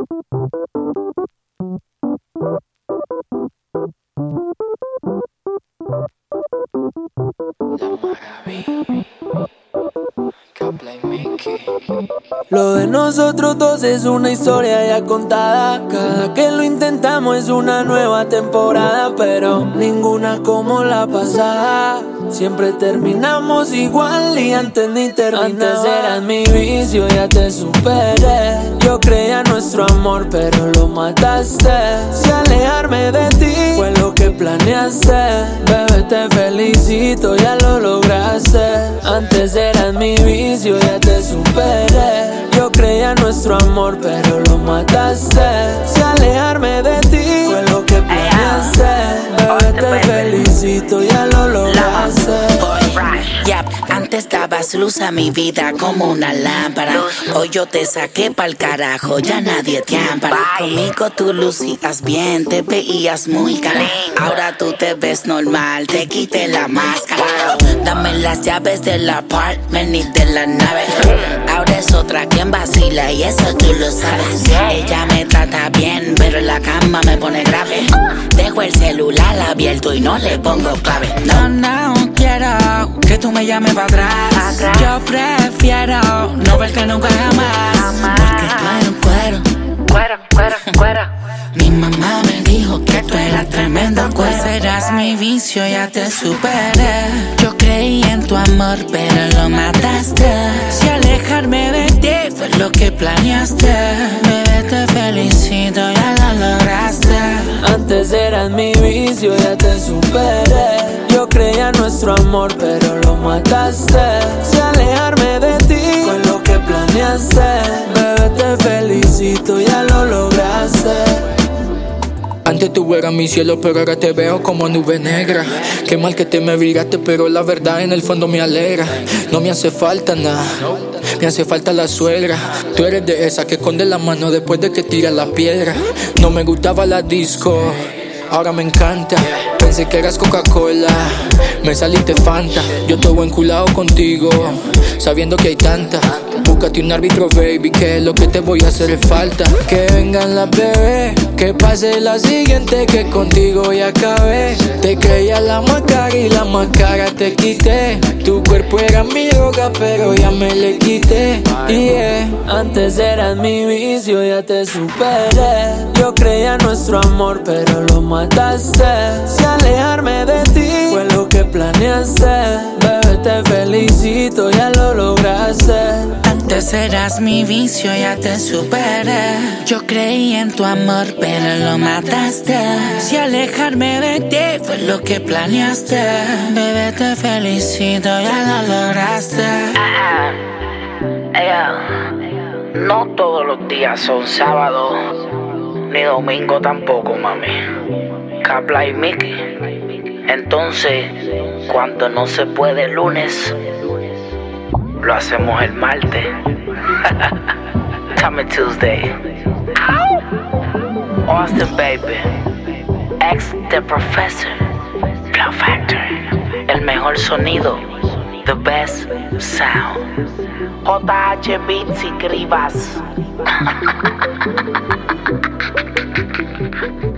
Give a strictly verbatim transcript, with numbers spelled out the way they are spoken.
Lo de nosotros dos es una historia ya contada. Cada que lo intentamos es una nueva temporada, pero ninguna como la pasada. Siempre terminamos igual y antes ni terminaba. Antes eras mi vicio, ya te superé. Yo creía en nuestro amor, pero lo mataste. Si alejarme de ti fue lo que planeaste, bebé, te felicito, ya lo lograste. Antes eras mi vicio, ya te superé. Yo creía en nuestro amor, pero lo mataste. Si alejarme de ti fue lo que planeaste, bebé, te felicito, ya lo lograste. Yep, antes dabas luz a mi vida como una lámpara. Hoy yo te saqué pa'l carajo, ya nadie te ampara. Conmigo tú lucías bien, te veías muy cara. Ahora tú te ves normal, te quité la máscara. Dame las llaves del apartment y de la nave. Ahora es otra quien vacila y eso tú lo sabes. Ella me trata bien, pero en la cama me pone grave. Dejo el celular abierto y no le pongo clave. No, no quiero que tú me llames para atrás. Yo prefiero no verte nunca jamás. Porque tú eres un cuero, cuero, cuero, cuero. Mi mamá me dijo que tú eras tremendo cuero. Serás mi vicio, ya te superé. Yo creí en tu amor, pero lo mataste. Si alejarme de ti fue lo que planeaste, bebé, te felicito, ya lo lograste. Antes eras mi vicio, ya te superé. Yo creía en nuestro amor, pero lo mataste. Si alejarme de ti fue lo que planeaste, bebé, te felicito, ya lo lograste. Antes tú eras mi cielo, pero ahora te veo como nube negra. Qué mal que te me viraste, pero la verdad en el fondo me alegra. No me hace falta nada, me hace falta la suegra. Tú eres de esa que esconde la mano después de que tira la piedra. No me gustaba la disco, ahora me encanta. Pensé que eras Coca-Cola, me saliste Fanta. Yo estoy enculado contigo, sabiendo que hay tanta. Búscate un árbitro, baby, que lo que te voy a hacer es falta. Que vengan las bebés, que pase la siguiente, que contigo ya acabé. Te creía la más cara y la más cara te quité. Tu cuerpo era mi droga, pero ya me le quité. Yeah. Antes eras mi vicio, ya te superé. Yo creía en nuestro amor, pero lo mataste. Si alejarme de ti fue lo que planeaste, bebé, te felicito, ya lo lograste. Antes eras mi vicio, ya te superé. Yo creí en tu amor, pero lo mataste. Si alejarme de ti fue lo que planeaste, bebé, te felicito, ya lo lograste. Ella, no todos los días son sábados, ni domingo tampoco, mami. Capla y Mickey. Entonces, cuando no se puede el lunes, lo hacemos el martes. Coming Tuesday. Austin Baby. Ex The Professor. Blow Factory. El mejor sonido. The best sound. J H Beats y Grivas.